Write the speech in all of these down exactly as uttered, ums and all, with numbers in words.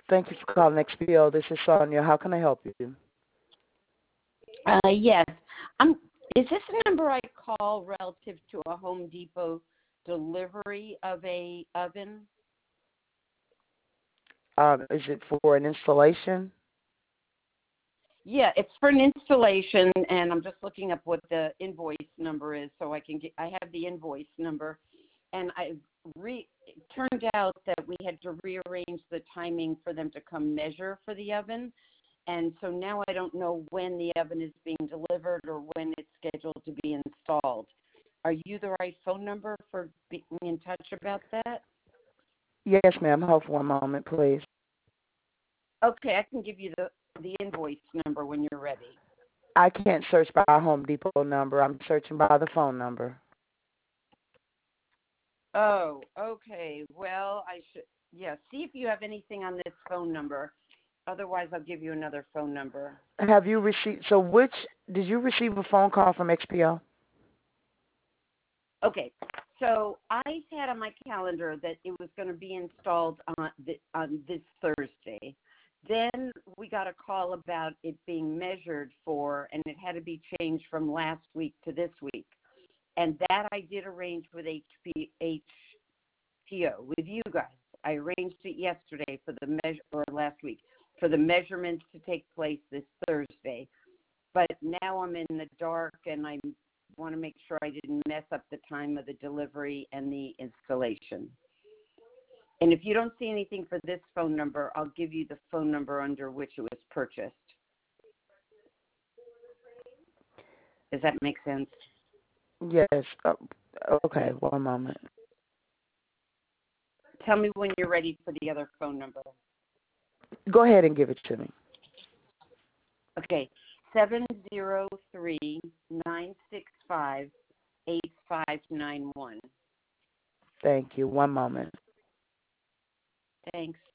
Thank you for calling X P O. This is Sonia. How can I help you? Uh, yes. Um, is this a number I call relative to a Home Depot delivery of a oven? Um, is it for an installation? Yeah, it's for an installation, and I'm just looking up what the invoice number is so I can get. I have the invoice number, and I re. It turned out that we had to rearrange the timing for them to come measure for the oven, and so now I don't know when the oven is being delivered or when it's scheduled to be installed. Are you the right phone number for being in touch about that? Yes, ma'am. Hold for one moment, please. Okay, I can give you the, the invoice number when you're ready. I can't search by our Home Depot number. I'm searching by the phone number. Oh, okay. Well, I should, yeah, see if you have anything on this phone number. Otherwise, I'll give you another phone number. Have you received, so which, did you receive a phone call from X P O? Okay, so I had on my calendar that it was going to be installed on, the, on this Thursday. Then we got a call about it being measured for, and it had to be changed from last week to this week. And that I did arrange with H P, H P O, with you guys. I arranged it yesterday for the measure, or last week, for the measurements to take place this Thursday. But now I'm in the dark, and I want to make sure I didn't mess up the time of the delivery and the installation. And if you don't see anything for this phone number, I'll give you the phone number under which it was purchased. Does that make sense? Yes. Oh, okay, one moment. Tell me when you're ready for the other phone number. Go ahead and give it to me. Okay, seven zero three, nine six five, eight five nine one. Thank you. One moment. Thanks.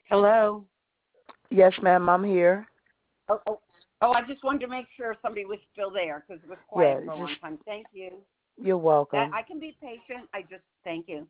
Hello? Yes, ma'am, I'm here. Oh, oh, oh, I just wanted to make sure somebody was still there because it was Yeah, quiet for a just long time. Thank you. you're That welcome. I can be patient. I just thank you.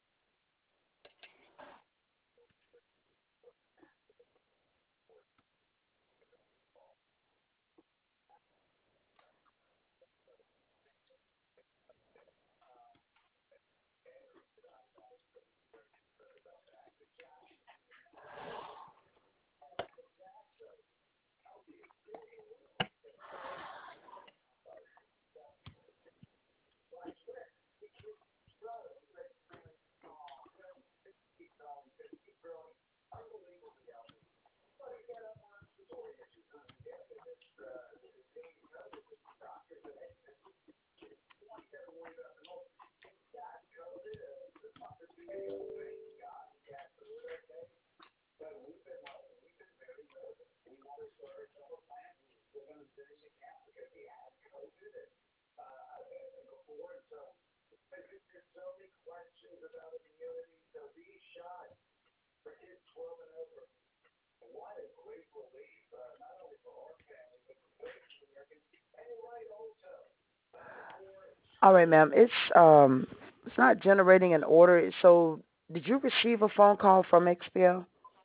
All right, ma'am. It's um, it's not generating an order. So, did you receive a phone call from X P L?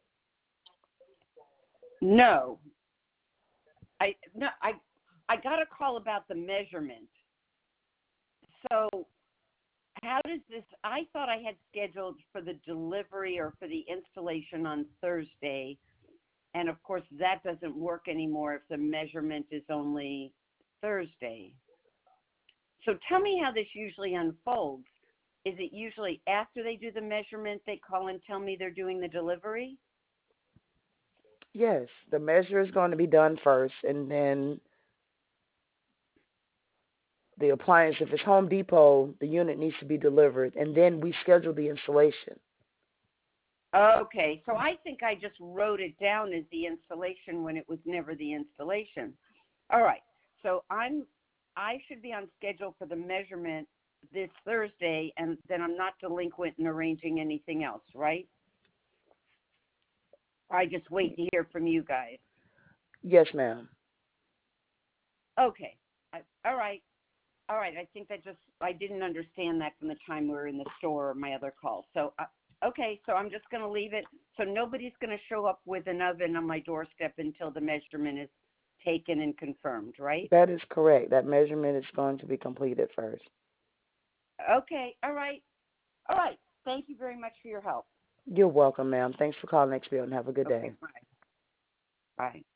No, I no, I I got a call about the measurement. So how does this? I thought I had scheduled for the delivery or for the installation on Thursday, and of course that doesn't work anymore if the measurement is only Thursday. So tell me how this usually unfolds. Is it usually after they do the measurement, they call and tell me they're doing the delivery? Yes, the measure is going to be done first, and then the appliance. If it's Home Depot, the unit needs to be delivered, and then we schedule the installation. Okay, so I think I just wrote it down as the installation when it was never the installation. All right, so I'm I should be on schedule for the measurement this Thursday, and then I'm not delinquent in arranging anything else, right? I just wait to hear from you guys. Yes, ma'am. Okay, I, all right, all right. I think that just I didn't understand that from the time we were in the store or my other call. So uh, okay, so I'm just going to leave it. So nobody's going to show up with an oven on my doorstep until the measurement is taken and confirmed, right? That is correct. That measurement is going to be completed first. Okay, all right, all right. Thank you very much for your help. You're welcome, ma'am. Thanks for calling X P L and have a good Okay, day. bye. Bye.